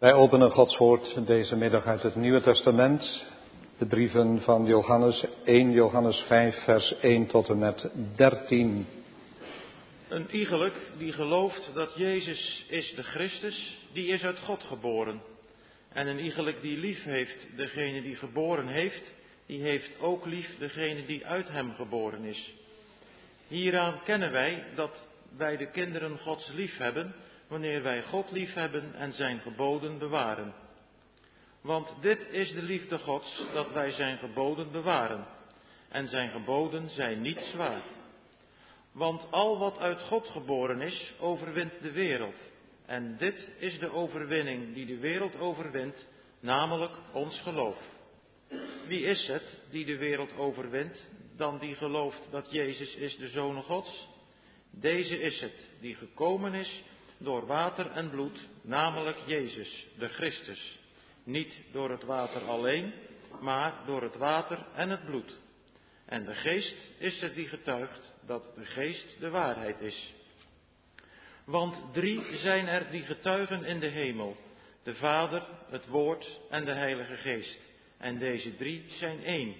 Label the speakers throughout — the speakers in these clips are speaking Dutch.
Speaker 1: Wij openen Gods woord deze middag uit het Nieuwe Testament, de brieven van Johannes, 1 Johannes 5 vers 1 tot en met 13.
Speaker 2: Een iegelijk die gelooft dat Jezus is de Christus, die is uit God geboren. En een iegelijk die lief heeft degene die geboren heeft, die heeft ook lief degene die uit hem geboren is. Hieraan kennen wij dat wij de kinderen Gods lief hebben, wanneer wij God lief hebben en zijn geboden bewaren. Want dit is de liefde Gods, dat wij zijn geboden bewaren. En zijn geboden zijn niet zwaar. Want al wat uit God geboren is, overwint de wereld. En dit is de overwinning die de wereld overwint, namelijk ons geloof. Wie is het die de wereld overwint, dan die gelooft dat Jezus is de Zoon Gods? Deze is het die gekomen is door water en bloed, namelijk Jezus, de Christus. Niet door het water alleen, maar door het water en het bloed. En de Geest is het die getuigt dat de Geest de waarheid is. Want 3 zijn er die getuigen in de hemel, de Vader, het Woord en de Heilige Geest. En deze 3 zijn één.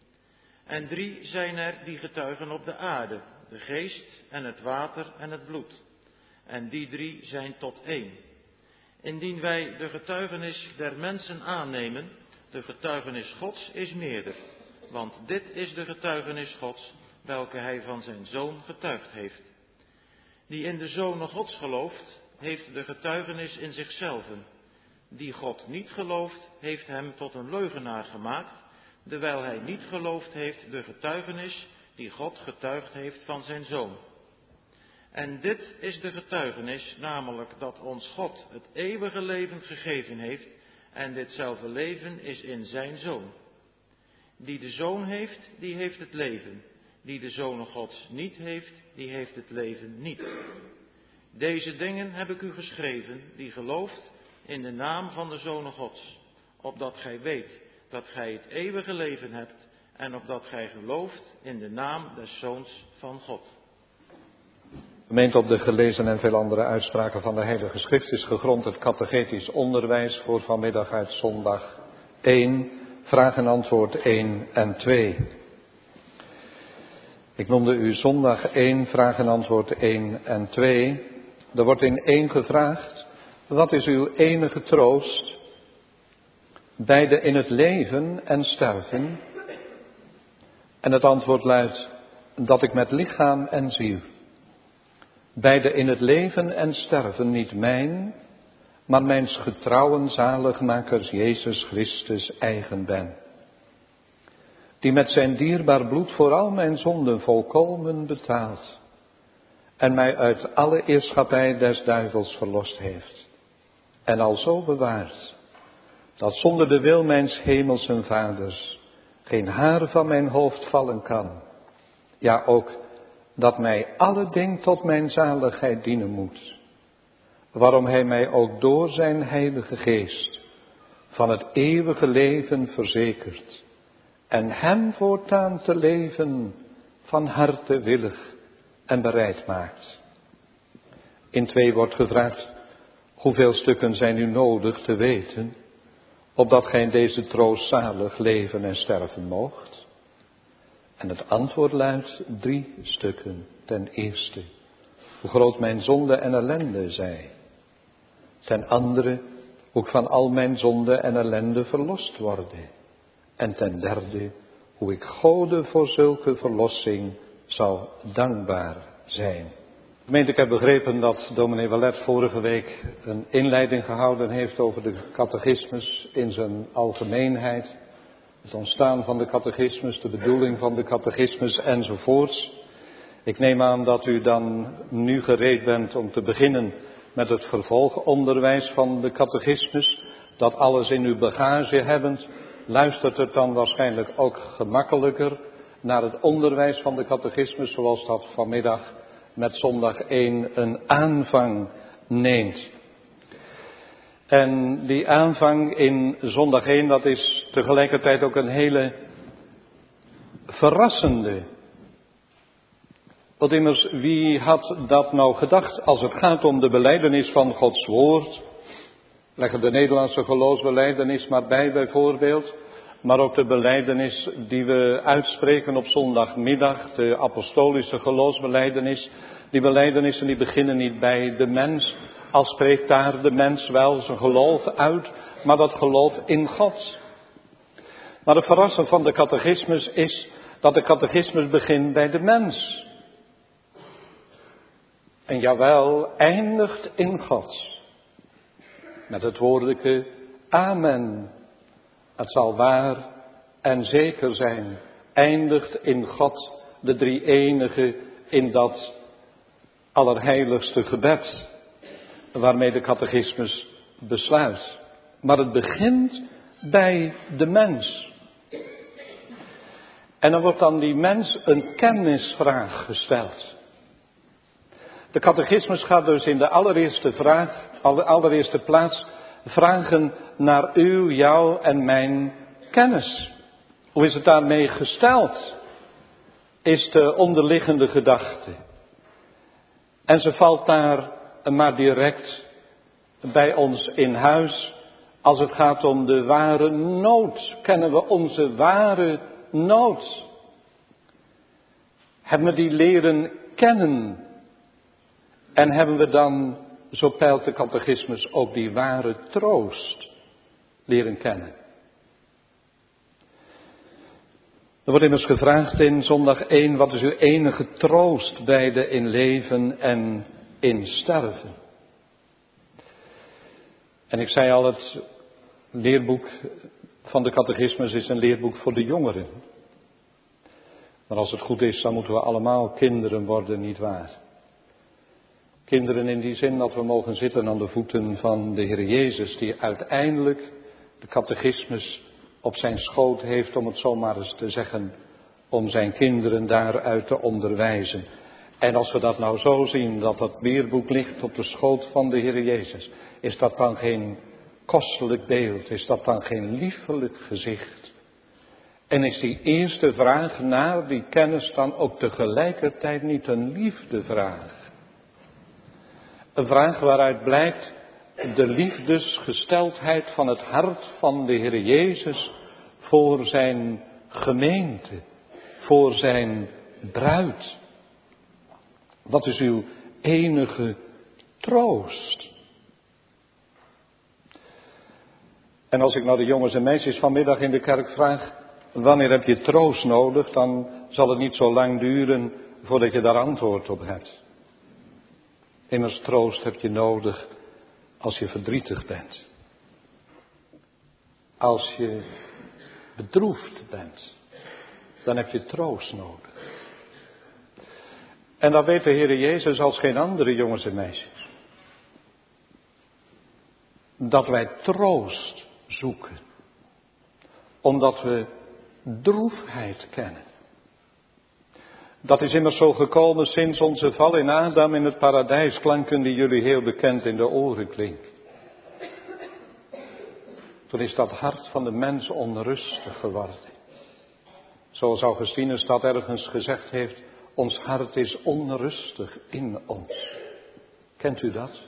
Speaker 2: En 3 zijn er die getuigen op de aarde, de Geest en het water en het bloed. En die 3 zijn tot één. Indien wij de getuigenis der mensen aannemen, de getuigenis Gods is meerder. Want dit is de getuigenis Gods, welke hij van zijn Zoon getuigd heeft. Die in de Zoon Gods gelooft, heeft de getuigenis in zichzelven. Die God niet gelooft, heeft hem tot een leugenaar gemaakt, terwijl hij niet geloofd heeft de getuigenis die God getuigd heeft van zijn Zoon. En dit is de getuigenis, namelijk dat ons God het eeuwige leven gegeven heeft, en ditzelfde leven is in zijn Zoon. Die de Zoon heeft, die heeft het leven. Die de Zoon Gods niet heeft, die heeft het leven niet. Deze dingen heb ik u geschreven, die gelooft in de naam van de Zoon Gods, opdat gij weet dat gij het eeuwige leven hebt, en opdat gij gelooft in de naam des Zoons van God.
Speaker 1: Gemeend op de gelezen en veel andere uitspraken van de Heilige Schrift is gegrond het catechetisch onderwijs voor vanmiddag uit zondag 1, vraag en antwoord 1 en 2. Ik noemde u zondag 1, vraag en antwoord 1 en 2. Er wordt in 1 gevraagd, wat is uw enige troost? Beide in het leven en sterven. En het antwoord luidt, dat ik met lichaam en ziel, beide in het leven en sterven niet mijn, maar mijns getrouwen zaligmakers Jezus Christus eigen ben. Die met zijn dierbaar bloed voor al mijn zonden volkomen betaald en mij uit alle eerschappij des duivels verlost heeft. En alzo bewaart, dat zonder de wil mijns hemelsen vaders geen haar van mijn hoofd vallen kan. Ja ook, dat mij alle ding tot mijn zaligheid dienen moet. Waarom hij mij ook door zijn heilige geest van het eeuwige leven verzekert. En hem voortaan te leven van harte willig en bereid maakt. In 2 wordt gevraagd, hoeveel stukken zijn u nodig te weten, opdat gij in deze troost zalig leven en sterven moogt? En het antwoord luidt 3 stukken. Ten eerste, hoe groot mijn zonde en ellende zij. Ten andere, hoe ik van al mijn zonde en ellende verlost worden. En ten derde, hoe ik Gode voor zulke verlossing zou dankbaar zijn. Gemeente, ik heb begrepen dat dominee Wallet vorige week een inleiding gehouden heeft over de catechismus in zijn algemeenheid. Het ontstaan van de catechismus, de bedoeling van de catechismus enzovoorts. Ik neem aan dat u dan nu gereed bent om te beginnen met het vervolgonderwijs van de catechismus. Dat alles in uw bagage hebbend, luistert het dan waarschijnlijk ook gemakkelijker naar het onderwijs van de catechismus, zoals dat vanmiddag met zondag 1 een aanvang neemt. En die aanvang in zondag 1, dat is tegelijkertijd ook een hele verrassende. Want immers, wie had dat nou gedacht als het gaat om de belijdenis van Gods woord? Leggen de Nederlandse geloofsbelijdenis maar bij bijvoorbeeld. Maar ook de belijdenis die we uitspreken op zondagmiddag, de apostolische geloofsbelijdenis. Die belijdenissen die beginnen niet bij de mens, al spreekt daar de mens wel zijn geloof uit, maar dat geloof in God. Maar het verrassende van de catechismus is dat de catechismus begint bij de mens. En jawel, eindigt in God. Met het woordelijke amen. Het zal waar en zeker zijn. Eindigt in God, de drie-enige, in dat allerheiligste gebed. Waarmee de catechismus besluit. Maar het begint bij de mens. En dan wordt aan die mens een kennisvraag gesteld. De catechismus gaat dus in de allereerste plaats vragen naar uw, jou en mijn kennis. Hoe is het daarmee gesteld? Is de onderliggende gedachte. En ze valt daar maar direct bij ons in huis. Als het gaat om de ware nood. Kennen we onze ware nood? Hebben we die leren kennen? En hebben we dan, zo peilt de catechismus, ook die ware troost leren kennen? Er wordt immers gevraagd in zondag 1, wat is uw enige troost beide in leven en in sterven? En ik zei al, het leerboek van de catechismus is een leerboek voor de jongeren. Maar als het goed is, dan moeten we allemaal kinderen worden, nietwaar? Kinderen in die zin dat we mogen zitten aan de voeten van de Heer Jezus, die uiteindelijk de catechismus op zijn schoot heeft, om het zomaar eens te zeggen, om zijn kinderen daaruit te onderwijzen. En als we dat nou zo zien, dat dat leerboek ligt op de schoot van de Heer Jezus, is dat dan geen kostelijk beeld, is dat dan geen liefelijk gezicht? En is die eerste vraag naar die kennis dan ook tegelijkertijd niet een liefdevraag? Een vraag waaruit blijkt de liefdesgesteldheid van het hart van de Heer Jezus voor zijn gemeente, voor zijn bruid. Wat is uw enige troost? En als ik nou de jongens en meisjes vanmiddag in de kerk vraag, wanneer heb je troost nodig, dan zal het niet zo lang duren voordat je daar antwoord op hebt. Immers troost heb je nodig als je verdrietig bent. Als je bedroefd bent, dan heb je troost nodig. En dat weet de Heer Jezus als geen andere jongens en meisjes. Dat wij troost zoeken. Omdat we droefheid kennen. Dat is immers zo gekomen sinds onze val in Adam in het paradijs, klanken die jullie heel bekend in de oren klinken. Toen is dat hart van de mens onrustig geworden. Zoals Augustinus dat ergens gezegd heeft, ons hart is onrustig in ons. Kent u dat?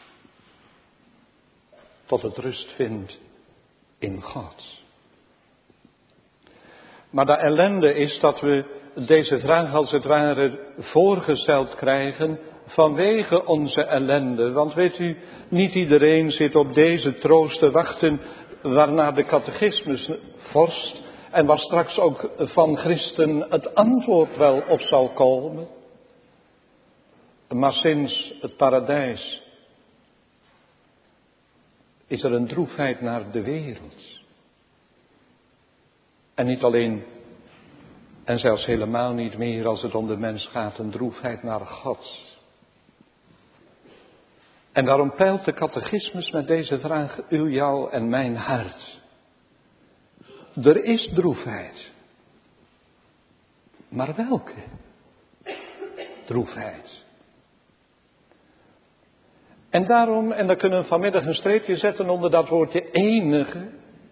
Speaker 1: Tot het rust vindt in God. Maar de ellende is dat we deze vraag als het ware voorgesteld krijgen vanwege onze ellende. Want weet u, niet iedereen zit op deze troost te wachten waarna de catechismus vorst en waar straks ook van Christen het antwoord wel op zal komen. Maar sinds het paradijs is er een droefheid naar de wereld. En niet alleen en zelfs helemaal niet meer als het om de mens gaat, een droefheid naar God. En daarom peilt de catechismus met deze vraag uw, jou en mijn hart. Er is droefheid. Maar welke droefheid? En daarom, en dan kunnen we vanmiddag een streepje zetten onder dat woordje enige.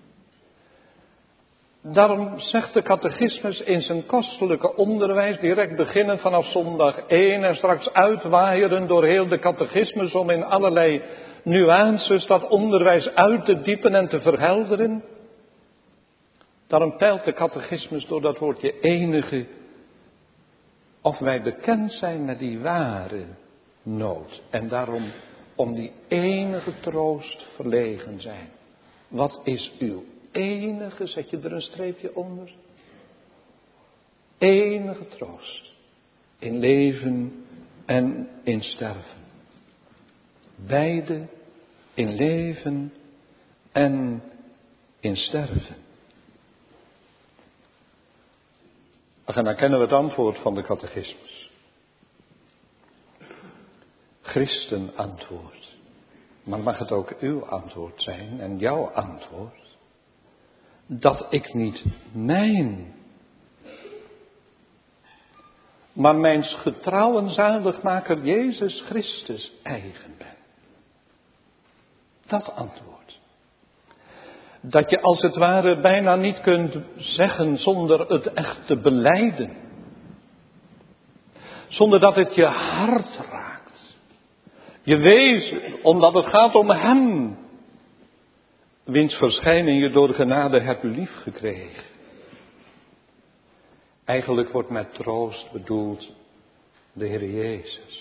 Speaker 1: Daarom zegt de catechismus in zijn kostelijke onderwijs, direct beginnen vanaf zondag 1 en straks uitwaaieren door heel de catechismus om in allerlei nuances, dat onderwijs uit te diepen en te verhelderen. Daarom peilt de catechismus door dat woordje enige, of wij bekend zijn met die ware nood. En daarom om die enige troost verlegen zijn. Wat is uw enige, zet je er een streepje onder? Enige troost in leven en in sterven. Beide in leven en in sterven. En dan kennen we het antwoord van de catechismus. Christen antwoord. Maar mag het ook uw antwoord zijn en jouw antwoord? Dat ik niet mijn, maar mijns getrouwen zaligmaker Jezus Christus eigen ben. Dat antwoord. Dat je als het ware bijna niet kunt zeggen zonder het echt te belijden. Zonder dat het je hart raakt. Je wezen, omdat het gaat om Hem. Wiens verschijning je door genade hebt lief gekregen. Eigenlijk wordt met troost bedoeld de Heer Jezus.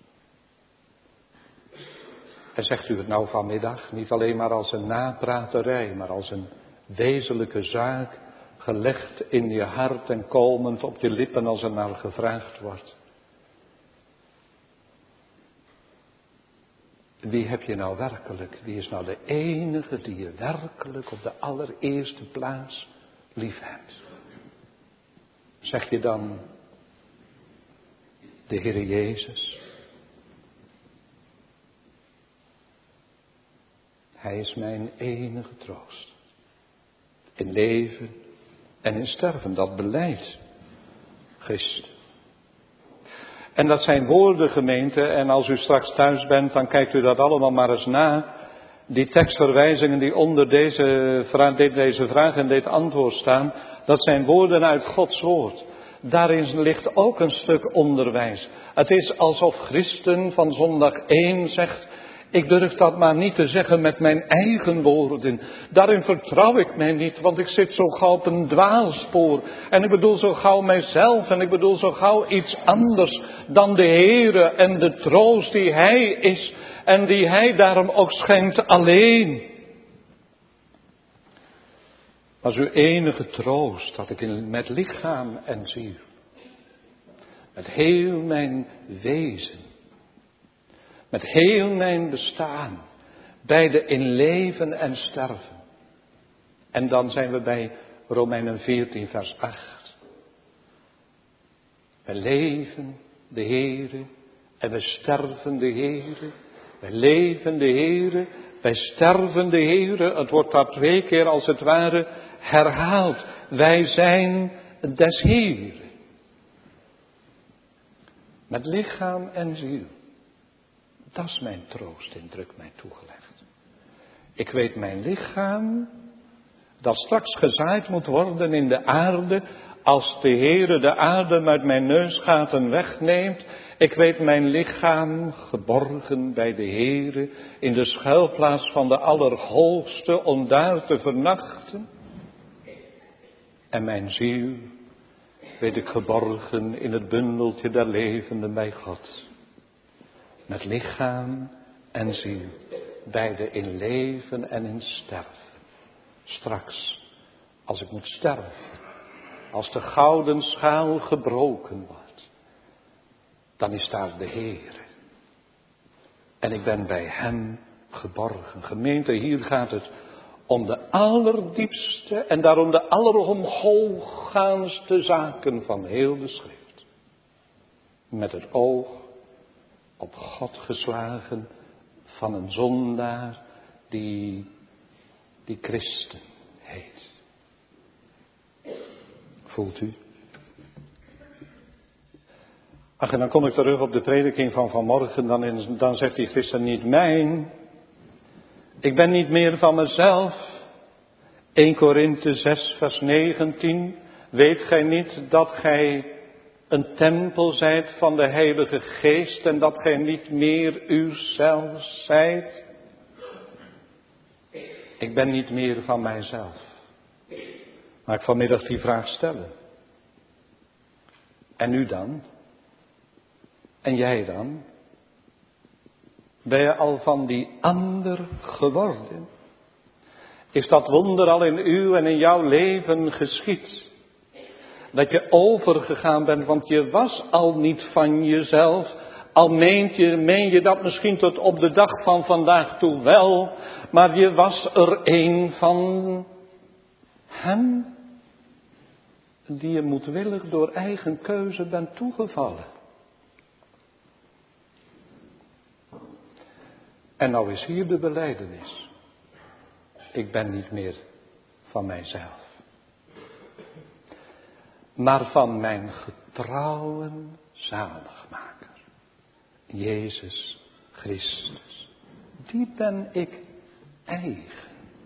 Speaker 1: En zegt u het nou vanmiddag, niet alleen maar als een napraterij, maar als een wezenlijke zaak, gelegd in je hart en komend op je lippen als er naar gevraagd wordt. Wie heb je nou werkelijk, wie is nou de enige die je werkelijk op de allereerste plaats lief hebt? Zeg je dan de Heer Jezus? Hij is mijn enige troost. In leven en in sterven, dat belijdt Christus. En dat zijn woorden, gemeente, en als u straks thuis bent, dan kijkt u dat allemaal maar eens na. Die tekstverwijzingen die onder deze vraag en dit antwoord staan, dat zijn woorden uit Gods woord. Daarin ligt ook een stuk onderwijs. Het is alsof Christen van zondag 1 zegt, ik durf dat maar niet te zeggen met mijn eigen woorden. Daarin vertrouw ik mij niet, want ik zit zo gauw op een dwaalspoor. En ik bedoel zo gauw mijzelf en ik bedoel zo gauw iets anders dan de Heere en de troost die Hij is. En die Hij daarom ook schenkt alleen. Was uw enige troost dat ik met lichaam en ziel, met heel mijn wezen, met heel mijn bestaan, beide in leven en sterven. En dan zijn we bij Romeinen 14 vers 8. Wij leven de Heere en we sterven de Heere. Wij leven de Heere, wij sterven de Heere. Het wordt daar 2 keer als het ware herhaald. Wij zijn des Heere. Met lichaam en ziel. Dat is mijn troost in druk mij toegelegd. Ik weet mijn lichaam, dat straks gezaaid moet worden in de aarde, als de Heere de adem uit mijn neusgaten wegneemt. Ik weet mijn lichaam geborgen bij de Heere, in de schuilplaats van de Allerhoogste, om daar te vernachten. En mijn ziel weet ik geborgen in het bundeltje der levenden bij God. Met lichaam en ziel, beide in leven en in sterven. Straks, als ik moet sterven, als de gouden schaal gebroken wordt, dan is daar de Heere. En ik ben bij Hem geborgen. Gemeente, hier gaat het om de allerdiepste en daarom de alleromhooggaandste zaken van heel de schrift. Met het oog op God geslagen van een zondaar die Christen heet. Voelt u? Ach, en dan kom ik terug op de prediking van vanmorgen, dan zegt die Christen niet mijn. Ik ben niet meer van mezelf. 1 Korinthe 6 vers 19. Weet gij niet dat gij een tempel zijt van de Heilige Geest en dat gij niet meer uzelf zijt? Ik ben niet meer van mijzelf. Mag ik vanmiddag die vraag stellen? En u dan? En jij dan? Ben je al van die ander geworden? Is dat wonder al in u en in jouw leven geschied? Dat je overgegaan bent, want je was al niet van jezelf. Al meen je dat misschien tot op de dag van vandaag toe wel. Maar je was er een van hem. Die je moedwillig door eigen keuze bent toegevallen. En nou is hier de belijdenis. Ik ben niet meer van mijzelf. Maar van mijn getrouwe zaligmaker. Jezus Christus. Die ben ik eigen.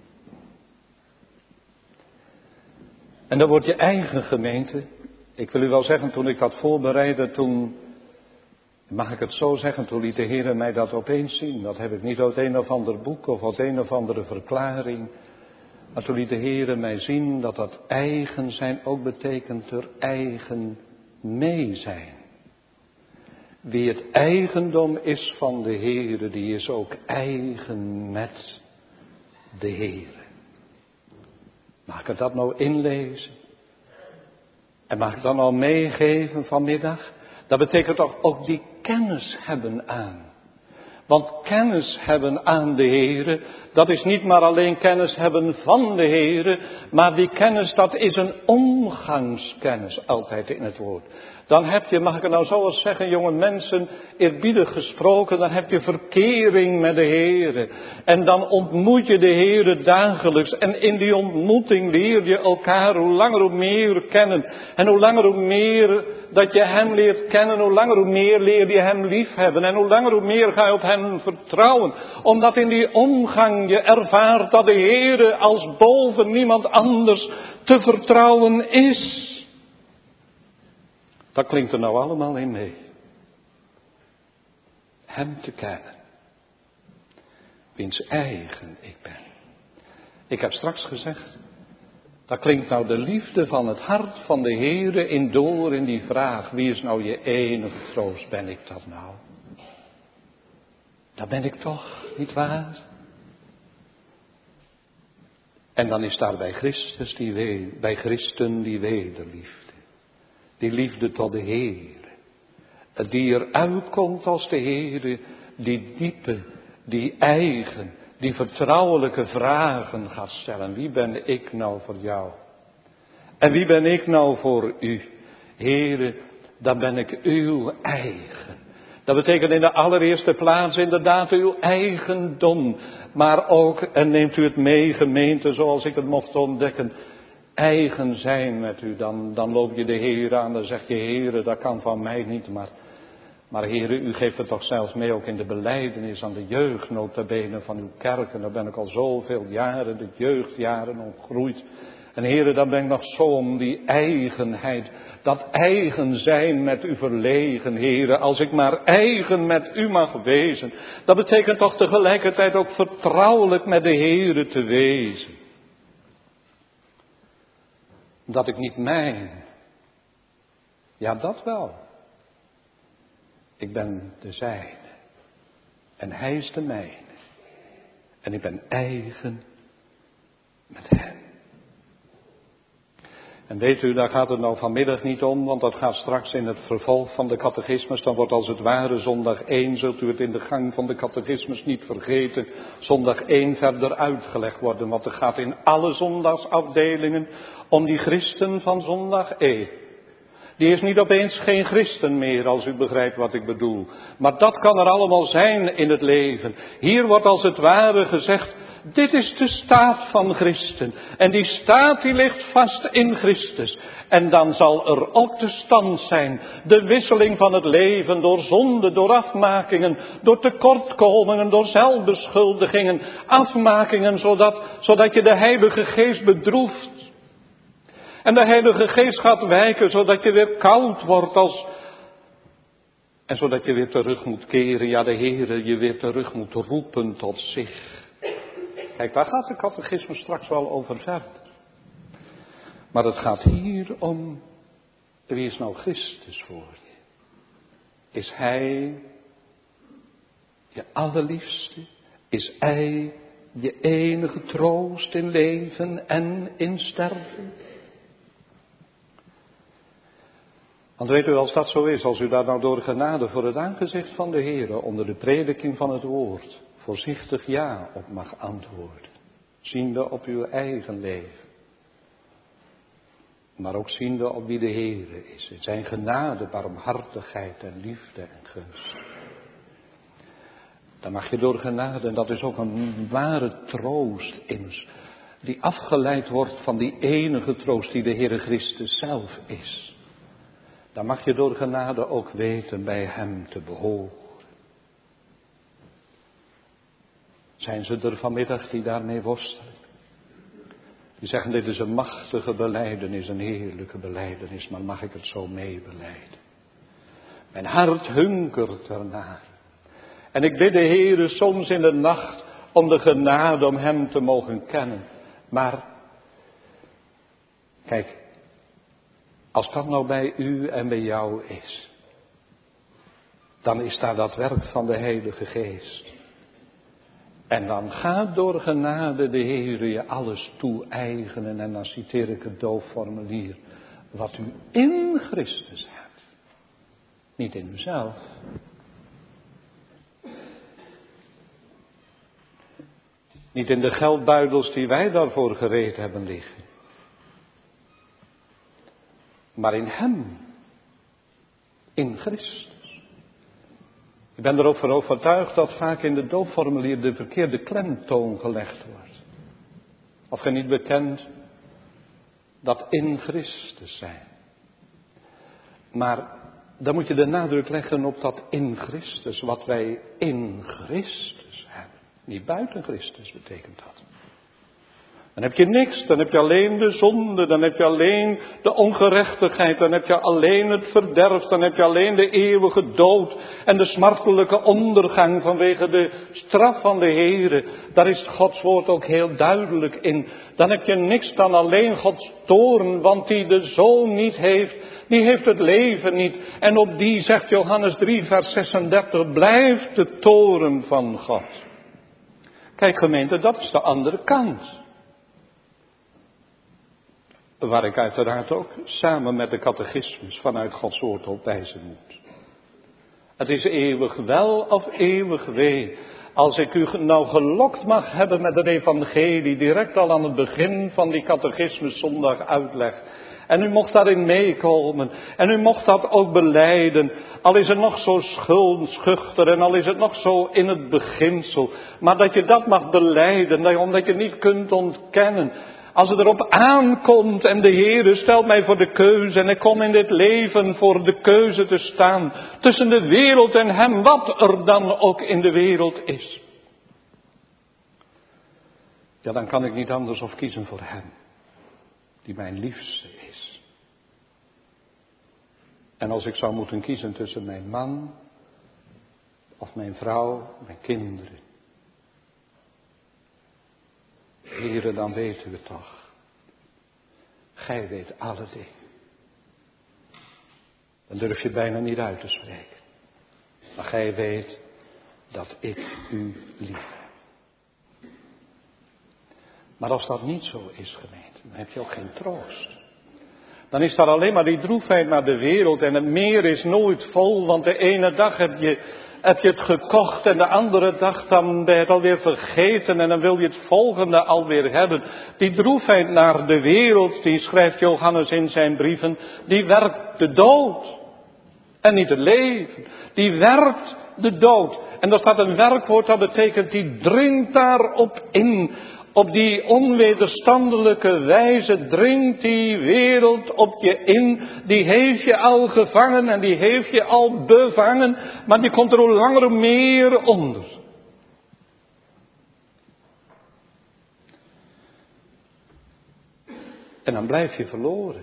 Speaker 1: En dan wordt je eigen gemeente. Ik wil u wel zeggen, toen ik dat voorbereidde, toen, mag ik het zo zeggen, toen liet de Heer mij dat opeens zien. Dat heb ik niet uit een of ander boek of uit een of andere verklaring. Maar toen liet de Heer mij zien dat dat eigen zijn ook betekent er eigen mee zijn. Wie het eigendom is van de Heer, die is ook eigen met de Heer. Mag ik het dat nou inlezen? En mag ik dan al meegeven vanmiddag? Dat betekent toch ook die kennis hebben aan. Want kennis hebben aan de Heere, dat is niet maar alleen kennis hebben van de Heere, maar die kennis, dat is een omgangskennis altijd in het woord. Dan heb je, mag ik het nou zo eens zeggen, jonge mensen, eerbiedig gesproken, dan heb je verkering met de Heere. En dan ontmoet je de Heere dagelijks. En in die ontmoeting leer je elkaar hoe langer hoe meer kennen. En hoe langer hoe meer dat je hem leert kennen, hoe langer hoe meer leer je hem liefhebben. En hoe langer hoe meer ga je op hem vertrouwen. Omdat in die omgang je ervaart dat de Heere als boven niemand anders te vertrouwen is. Dat klinkt er nou allemaal in mee. Hem te kennen. Wiens eigen ik ben. Ik heb straks gezegd. Dat klinkt nou de liefde van het hart van de Heere in door in die vraag. Wie is nou je enige troost? Ben ik dat nou? Dat ben ik toch, niet waar? En dan is daar bij Christus bij Christen die wederliefde. Die liefde tot de Heere. Die eruit komt als de Heere. Die diepe, die eigen, die vertrouwelijke vragen gaat stellen. Wie ben ik nou voor jou? En wie ben ik nou voor u? Heere, dan ben ik uw eigen. Dat betekent in de allereerste plaats inderdaad uw eigendom. Maar ook, en neemt u het mee gemeente zoals ik het mocht ontdekken, eigen zijn met u. Dan loop je de Heer aan, dan zeg je Heere, dat kan van mij niet. Maar Heere, u geeft het toch zelfs mee ook in de belijdenis aan de jeugd, nota bene van uw kerk. En daar ben ik al zoveel jaren, de jeugdjaren ontgroeid. En Heere, dan ben ik nog zo om die eigenheid, dat eigen zijn met u verlegen, Heere. Als ik maar eigen met u mag wezen. Dat betekent toch tegelijkertijd ook vertrouwelijk met de Heere te wezen. Dat ik niet mijn. Ja, dat wel. Ik ben de zijne. En hij is de mijne. En ik ben eigen met hem. En weet u, daar gaat het nou vanmiddag niet om, want dat gaat straks in het vervolg van de catechismus. Dan wordt als het ware zondag 1, zult u het in de gang van de catechismus niet vergeten, zondag 1 verder uitgelegd worden. Want het gaat in alle zondagsafdelingen om die christen van zondag 1. Die is niet opeens geen christen meer, als u begrijpt wat ik bedoel. Maar dat kan er allemaal zijn in het leven. Hier wordt als het ware gezegd, dit is de staat van christen. En die staat die ligt vast in Christus. En dan zal er ook de stand zijn. De wisseling van het leven door zonde, door afmakingen, door tekortkomingen, door zelfbeschuldigingen. Afmakingen zodat je de Heilige Geest bedroeft. En de Heilige Geest gaat wijken zodat je weer koud wordt en zodat je weer terug moet keren. Ja, de Heere je weer terug moet roepen tot zich. Kijk, daar gaat de catechisme straks wel over verder. Maar het gaat hier om, wie is nou Christus voor je? Is Hij je allerliefste? Is Hij je enige troost in leven en in sterven? Want weet u, als dat zo is, als u daar nou door genade voor het aangezicht van de Heere onder de prediking van het woord voorzichtig ja op mag antwoorden, ziende op uw eigen leven, maar ook ziende op wie de Heere is, in zijn genade, barmhartigheid en liefde en gunst. Dan mag je door genade, en dat is ook een ware troost immers, die afgeleid wordt van die enige troost die de Heere Christus zelf is. Dan mag je door genade ook weten bij Hem te behoren. Zijn ze er vanmiddag die daarmee worstelen? Die zeggen, dit is een machtige belijdenis, een heerlijke belijdenis, maar mag ik het zo meebelijden? Mijn hart hunkert ernaar. En ik bid de Heere soms in de nacht om de genade om Hem te mogen kennen. Maar, kijk, als dat nou bij u en bij jou is, dan is daar dat werk van de Heilige Geest. En dan gaat door genade de Heere je alles toe-eigenen. En dan citeer ik het doopformulier. Wat u in Christus hebt. Niet in uzelf. Niet in de geldbuidels die wij daarvoor gereed hebben liggen. Maar in Hem. In Christus. Ik ben er ook van overtuigd dat vaak in de doopformulier de verkeerde klemtoon gelegd wordt. Of je niet bekent dat in Christus zijn. Maar dan moet je de nadruk leggen op dat in Christus, wat wij in Christus hebben. Niet buiten Christus betekent dat. Dan heb je niks, dan heb je alleen de zonde, dan heb je alleen de ongerechtigheid, dan heb je alleen het verderf, dan heb je alleen de eeuwige dood en de smartelijke ondergang vanwege de straf van de Heere. Daar is Gods woord ook heel duidelijk in. Dan heb je niks dan alleen Gods toorn, want die de Zoon niet heeft, die heeft het leven niet. En op die, zegt Johannes 3 vers 36, blijft de toorn van God. Kijk gemeente, dat is de andere kant. Waar ik uiteraard ook samen met de catechismus vanuit Gods woord op wijzen moet. Het is eeuwig wel of eeuwig wee. Als ik u nou gelokt mag hebben met het evangelie direct al aan het begin van die catechismus zondag uitleg. En u mocht daarin meekomen. En u mocht dat ook belijden. Al is het nog zo schuchter en al is het nog zo in het beginsel. Maar dat je dat mag belijden, omdat je niet kunt ontkennen. Als het erop aankomt en de Heere stelt mij voor de keuze en ik kom in dit leven voor de keuze te staan tussen de wereld en Hem, wat er dan ook in de wereld is. Ja, dan kan ik niet anders of kiezen voor Hem, die mijn liefste is. En als ik zou moeten kiezen tussen mijn man of mijn vrouw, mijn kinderen. Heere, dan weet u het toch. Gij weet alle dingen. Dan durf je bijna niet uit te spreken. Maar gij weet dat ik u lief heb. Maar als dat niet zo is, gemeente, dan heb je ook geen troost. Dan is daar alleen maar die droefheid naar de wereld en het meer is nooit vol, want de ene dag heb je het gekocht en de andere dag dan ben je het alweer vergeten en dan wil je het volgende alweer hebben. Die droefheid naar de wereld, die schrijft Johannes in zijn brieven, die werkt de dood en niet het leven. Die werkt de dood. En dat staat een werkwoord, dat betekent die dringt daarop in. Op die onwederstandelijke wijze dringt die wereld op je in. Die heeft je al gevangen en die heeft je al bevangen. Maar die komt er hoe langer hoe meer onder. En dan blijf je verloren.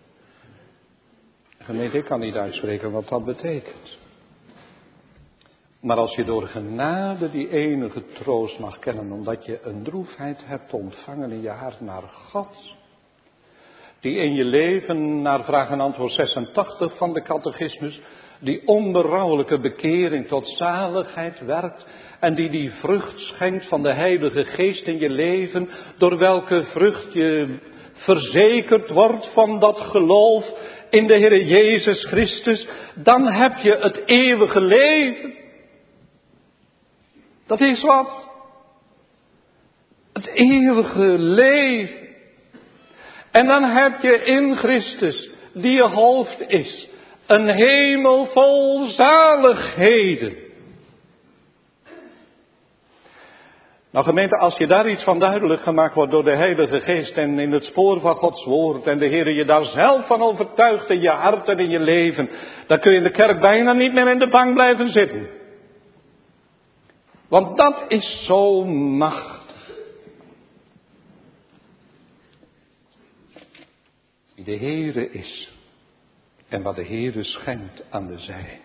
Speaker 1: Gemeente, ik kan niet uitspreken wat dat betekent. Maar als je door genade die enige troost mag kennen, omdat je een droefheid hebt ontvangen in je hart naar God, die in je leven, naar vraag en antwoord 86 van de catechismus, die onberouwelijke bekering tot zaligheid werkt en die vrucht schenkt van de Heilige Geest in je leven, door welke vrucht je verzekerd wordt van dat geloof in de Heer Jezus Christus, dan heb je het eeuwige leven. Dat is wat. Het eeuwige leven. En dan heb je in Christus, die je hoofd is, een hemel vol zaligheden. Nou gemeente, als je daar iets van duidelijk gemaakt wordt door de Heilige Geest en in het spoor van Gods woord en de Heer je daar zelf van overtuigt in je hart en in je leven, dan kun je in de kerk bijna niet meer in de bank blijven zitten. Want dat is zo machtig. Wie de Heere is en wat de Heere schenkt aan de zijnen.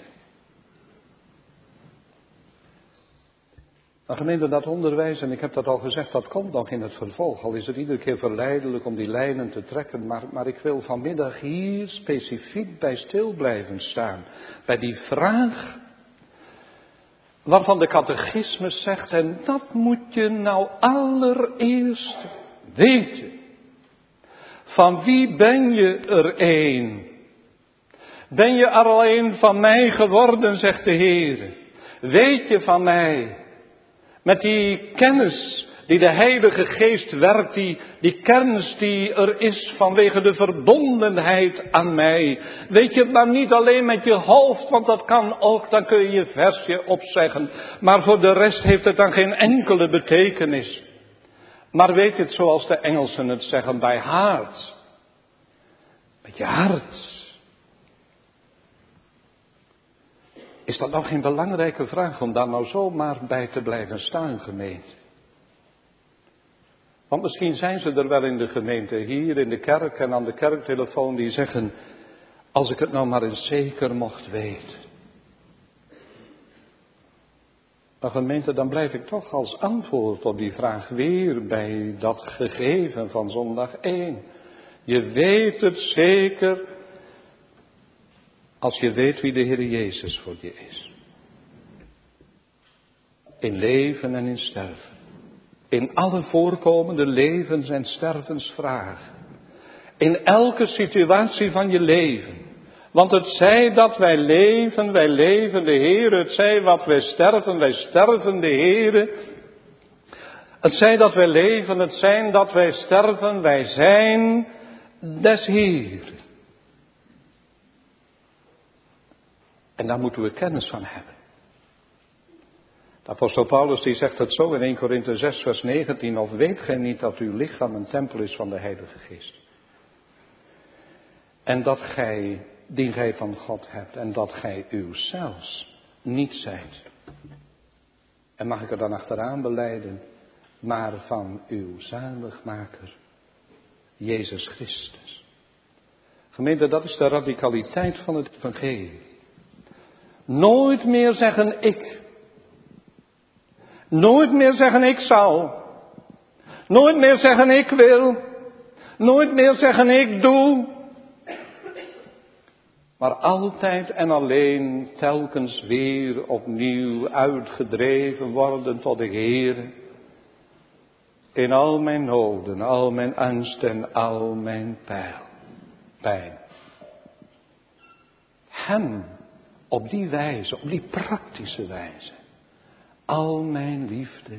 Speaker 1: Maar gemeente, dat onderwijs, en ik heb dat al gezegd, dat komt nog in het vervolg. Al is het iedere keer verleidelijk om die lijnen te trekken. Maar ik wil vanmiddag hier specifiek bij stil blijven staan. Bij die vraag waarvan de catechismus zegt, en dat moet je nou allereerst weten. Van wie ben je er een? Ben je er al een van mij geworden, zegt de Heer. Weet je van mij? Met die kennis die de Heilige Geest werkt, die kennis die er is vanwege de verbondenheid aan mij. Weet je het maar niet alleen met je hoofd, want dat kan ook, dan kun je je versje opzeggen. Maar voor de rest heeft het dan geen enkele betekenis. Maar weet je het zoals de Engelsen het zeggen, bij heart. Met je hart. Is dat nou geen belangrijke vraag om daar nou zomaar bij te blijven staan, gemeente? Want misschien zijn ze er wel in de gemeente, hier in de kerk en aan de kerktelefoon, die zeggen, als ik het nou maar eens zeker mocht weten. Maar gemeente, dan blijf ik toch als antwoord op die vraag weer bij dat gegeven van zondag 1. Je weet het zeker als je weet wie de Heer Jezus voor je is. In leven en in sterven. In alle voorkomende levens- en stervensvragen. In elke situatie van je leven. Want het zij dat wij leven de Heere. Het zij wat wij sterven de Heere. Het zij dat wij leven, het zijn dat wij sterven, wij zijn des Heeren. En daar moeten we kennis van hebben. De apostel Paulus die zegt het zo in 1 Korinthe 6 vers 19. Of weet gij niet dat uw lichaam een tempel is van de Heilige Geest. En dat gij, die gij van God hebt. En dat gij uzelfs niet zijt. En mag ik er dan achteraan belijden. Maar van uw zaligmaker. Jezus Christus. Gemeente, dat is de radicaliteit van het evangelie. Nooit meer zeggen ik. Nooit meer zeggen ik zou. Nooit meer zeggen ik wil. Nooit meer zeggen ik doe. Maar altijd en alleen telkens weer opnieuw uitgedreven worden tot de Heer. In al mijn noden, al mijn angst en al mijn pijn. Hem op die wijze, op die praktische wijze. Al mijn liefde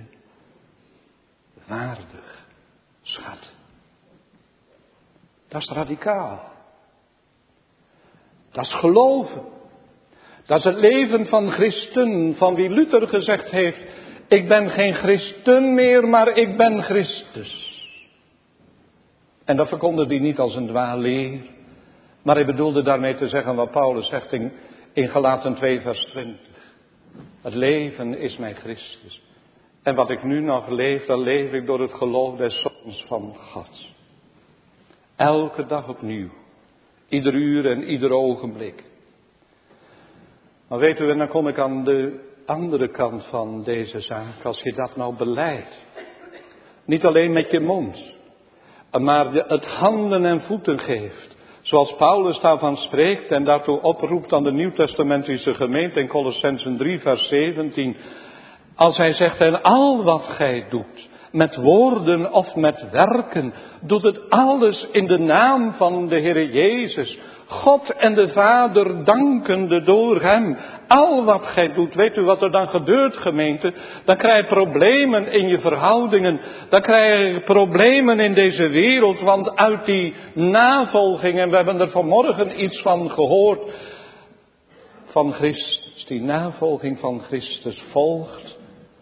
Speaker 1: waardig schat. Dat is radicaal. Dat is geloven. Dat is het leven van Christen, van wie Luther gezegd heeft, ik ben geen Christen meer, maar ik ben Christus. En dat verkondigde hij niet als een dwaalleer, maar hij bedoelde daarmee te zeggen wat Paulus zegt in Galaten 2 vers 20. Het leven is mij Christus. En wat ik nu nog leef, dan leef ik door het geloof des Zoons van God. Elke dag opnieuw. Ieder uur en ieder ogenblik. Maar weet u, en dan kom ik aan de andere kant van deze zaak, als je dat nou belijdt. Niet alleen met je mond, maar het handen en voeten geeft. Zoals Paulus daarvan spreekt en daartoe oproept aan de Nieuwtestamentische gemeente in Colossenzen 3 vers 17. Als hij zegt, en al wat gij doet, met woorden of met werken, doet het alles in de naam van de Heere Jezus. God en de Vader dankende door hem. Al wat gij doet, weet u wat er dan gebeurt, gemeente? Dan krijg je problemen in je verhoudingen. Dan krijg je problemen in deze wereld. Want uit die navolging, en we hebben er vanmorgen iets van gehoord, van Christus, die navolging van Christus volgt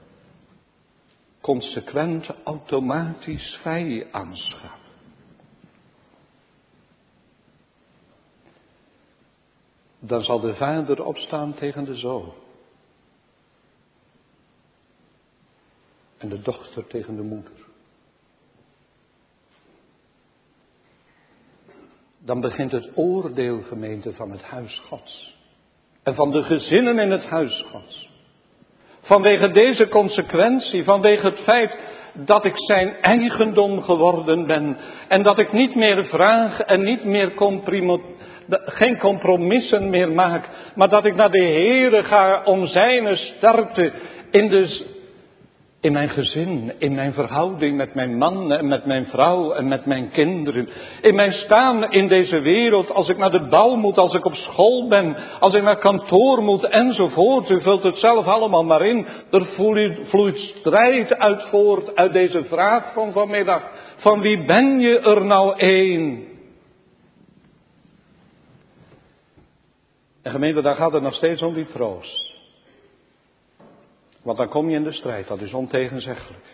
Speaker 1: consequent, automatisch vijandschap. Dan zal de vader opstaan tegen de zoon. En de dochter tegen de moeder. Dan begint het oordeel, gemeente, van het huis Gods. En van de gezinnen in het huis Gods. Vanwege deze consequentie, vanwege het feit dat ik zijn eigendom geworden ben. En dat ik niet meer vraag en niet meer geen compromissen meer maak. Maar dat ik naar de Heere ga om zijn sterkte in mijn gezin, in mijn verhouding met mijn man en met mijn vrouw en met mijn kinderen. In mijn staan in deze wereld, als ik naar de bouw moet, als ik op school ben, als ik naar kantoor moet enzovoort. U vult het zelf allemaal maar in. Er vloeit strijd uit voort uit deze vraag van vanmiddag. Van wie ben je er nou één? En gemeente, daar gaat het nog steeds om die troost. Want dan kom je in de strijd, dat is ontegenzeggelijk.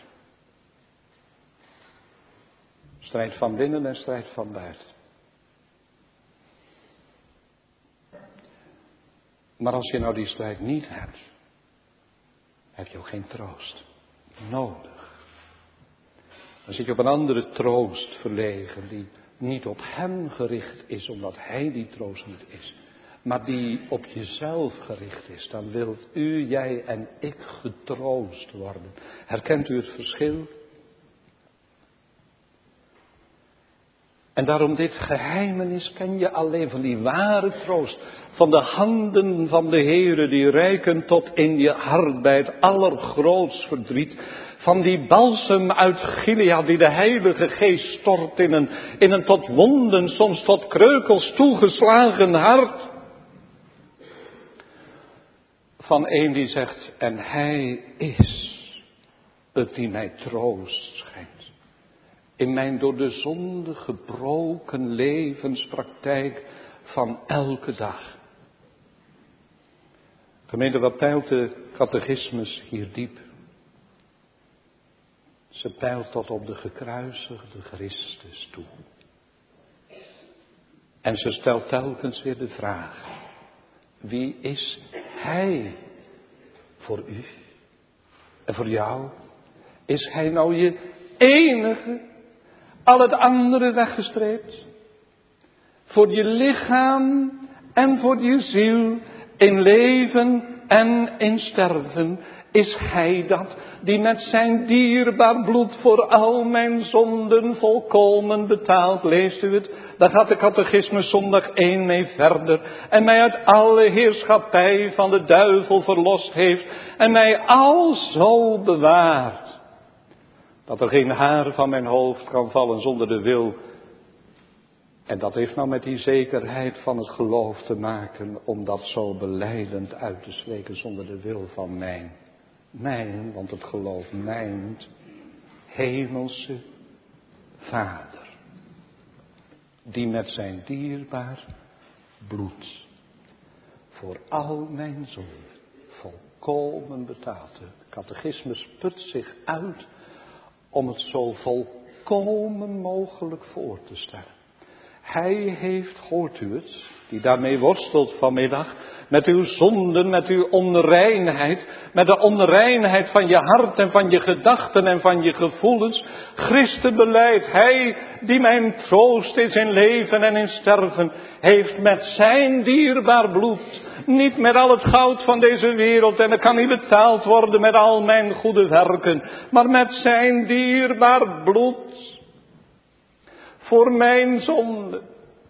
Speaker 1: Strijd van binnen en strijd van buiten. Maar als je nou die strijd niet hebt, heb je ook geen troost nodig. Dan zit je op een andere troost verlegen die niet op hem gericht is, omdat hij die troost niet is. Maar die op jezelf gericht is. Dan wilt u, jij en ik getroost worden. Herkent u het verschil? En daarom dit geheimenis ken je alleen van die ware troost. Van de handen van de Heere die reiken tot in je hart bij het allergrootst verdriet. Van die balsem uit Gilead die de Heilige Geest stort in een tot wonden, soms tot kreukels toegeslagen hart. Van een die zegt, en hij is het die mij troost schenkt. In mijn door de zonde gebroken levenspraktijk van elke dag. Gemeente, wat peilt de catechismus hier diep? Ze peilt tot op de gekruisigde Christus toe. En ze stelt telkens weer de vraag. Wie is hij voor u en voor jou? Is hij nou je enige, al het andere weggestreept? Voor je lichaam en voor je ziel, in leven en in sterven, is hij dat die met zijn dierbaar bloed voor al mijn zonden volkomen betaalt. Leest u het? Daar gaat de catechismus zondag 1 mee verder. En mij uit alle heerschappij van de duivel verlost heeft. En mij alzo bewaart. Dat er geen haar van mijn hoofd kan vallen zonder de wil. En dat heeft nou met die zekerheid van het geloof te maken. Om dat zo belijdend uit te spreken zonder de wil van mijn, want het geloof mijnt, hemelse Vader, die met zijn dierbaar bloed voor al mijn zonden volkomen betaalt. De catechismus put zich uit om het zo volkomen mogelijk voor te stellen. Hij heeft, hoort u het, die daarmee worstelt vanmiddag, met uw zonden, met uw onreinheid, met de onreinheid van je hart en van je gedachten en van je gevoelens. Christenbeleid, hij die mijn troost is in leven en in sterven, heeft met zijn dierbaar bloed, niet met al het goud van deze wereld, en dat kan niet betaald worden met al mijn goede werken, maar met zijn dierbaar bloed, voor mijn zonde,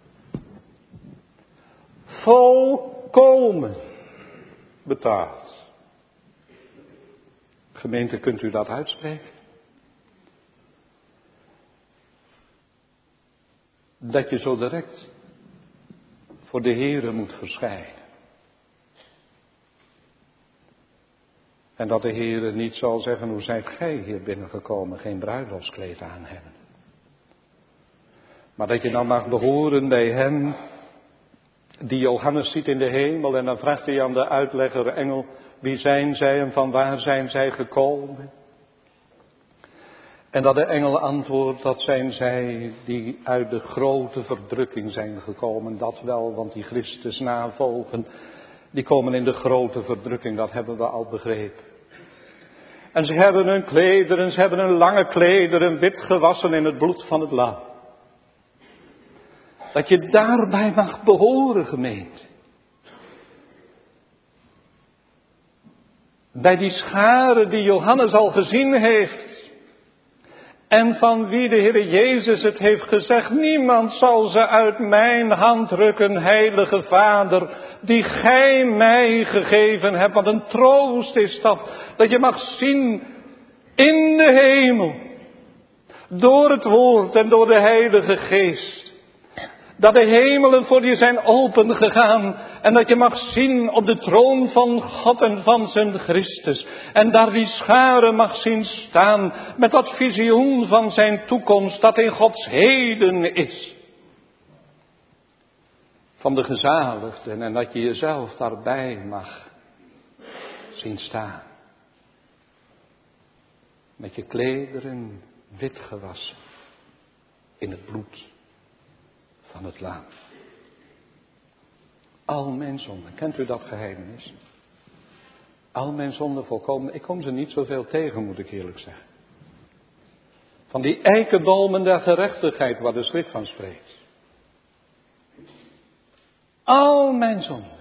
Speaker 1: volkomen betaald. Gemeente, kunt u dat uitspreken? Dat je zo direct voor de Heere moet verschijnen. En dat de Heere niet zal zeggen, hoe zijt gij hier binnengekomen, geen bruiloftskleed aan hebben. Maar dat je dan mag behoren bij hem die Johannes ziet in de hemel, en dan vraagt hij aan de uitlegger, engel, wie zijn zij en van waar zijn zij gekomen? En dat de engel antwoordt, dat zijn zij die uit de grote verdrukking zijn gekomen. Dat wel, want die Christus navolgen, die komen in de grote verdrukking, dat hebben we al begrepen. En ze hebben hun klederen, ze hebben hun lange klederen wit gewassen in het bloed van het lam. Dat je daarbij mag behoren, gemeente. Bij die schare die Johannes al gezien heeft. En van wie de Heer Jezus het heeft gezegd, niemand zal ze uit mijn hand rukken, heilige Vader, die gij mij gegeven hebt. Wat een troost is dat je mag zien in de hemel, door het woord en door de Heilige Geest, dat de hemelen voor je zijn opengegaan en dat je mag zien op de troon van God en van zijn Christus. En daar die schare mag zien staan met dat visioen van zijn toekomst dat in Gods heden is. Van de gezaligden, en dat je jezelf daarbij mag zien staan. Met je klederen wit gewassen in het bloed van het lam. Al mijn zonden, kent u dat geheimenis? Al mijn zonden volkomen, ik kom ze niet zoveel tegen, moet ik eerlijk zeggen. Van die eikenbomen der gerechtigheid waar de schrift van spreekt. Al mijn zonden.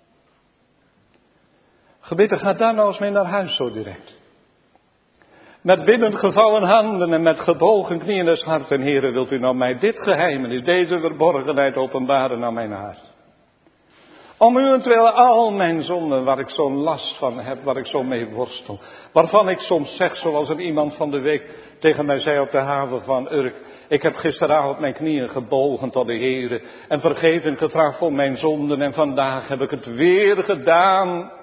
Speaker 1: Gebeten, ga daar nou eens mee naar huis zo direct. Met binnen gevouwen handen en met gebogen knieën des harten. Heere, wilt u nou mij dit geheimenis, deze verborgenheid openbaren naar mijn hart. Om uwentwil al mijn zonden, waar ik zo'n last van heb, waar ik zo mee worstel. Waarvan ik soms zeg, zoals er iemand van de week tegen mij zei op de haven van Urk. Ik heb gisteravond mijn knieën gebogen tot de Heere en vergeving gevraagd voor mijn zonden. En vandaag heb ik het weer gedaan.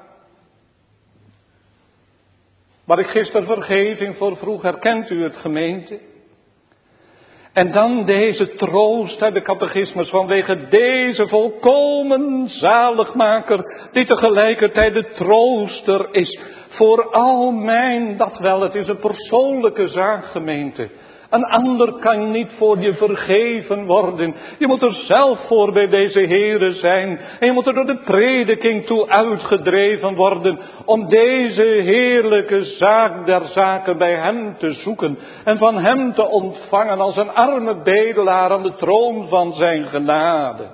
Speaker 1: Waar ik gisteren vergeving voor vroeg, herkent u het, gemeente? En dan deze troost uit de catechismus vanwege deze volkomen zaligmaker, die tegelijkertijd de trooster is voor al mijn, dat wel, het is een persoonlijke zaak, gemeente. Een ander kan niet voor je vergeven worden. Je moet er zelf voor bij deze Heere zijn. En je moet er door de prediking toe uitgedreven worden. Om deze heerlijke zaak der zaken bij hem te zoeken. En van hem te ontvangen als een arme bedelaar aan de troon van zijn genade.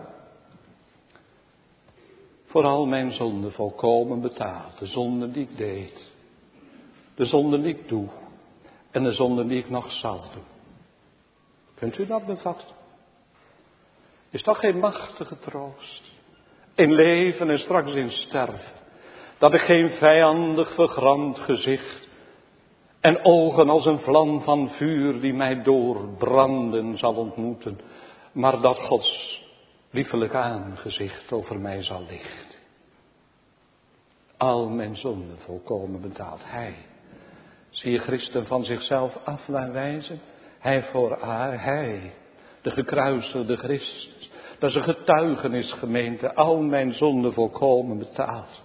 Speaker 1: Voor al mijn zonden volkomen betaald. De zonden die ik deed. De zonden die ik doe. En de zonden die ik nog zal doen. Kunt u dat bevatten? Is dat geen machtige troost? In leven en straks in sterven. Dat ik geen vijandig vergramd gezicht. En ogen als een vlam van vuur die mij doorbranden zal ontmoeten. Maar dat Gods liefelijk aangezicht over mij zal lichten. Al mijn zonden volkomen betaald. Hij. Zie je Christen van zichzelf af laten wijzen? Hij voor haar, hij, de gekruisigde Christus. Dat is een getuigenis, gemeente. Al mijn zonden volkomen betaald.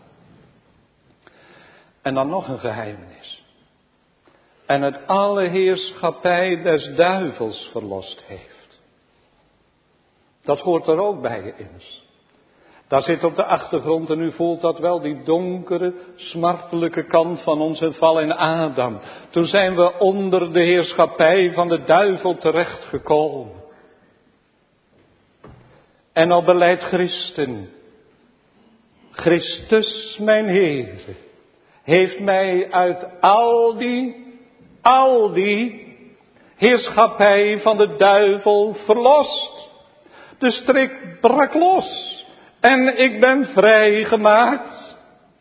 Speaker 1: En dan nog een geheimenis. En het alle heerschappij des duivels verlost heeft. Dat hoort er ook bij immers. Daar zit op de achtergrond, en u voelt dat wel, die donkere, smartelijke kant van onze val in Adam. Toen zijn we onder de heerschappij van de duivel terechtgekomen. En nou beleidt Christus mijn Heer, heeft mij uit al die heerschappij van de duivel verlost. De strik brak los. En ik ben vrijgemaakt.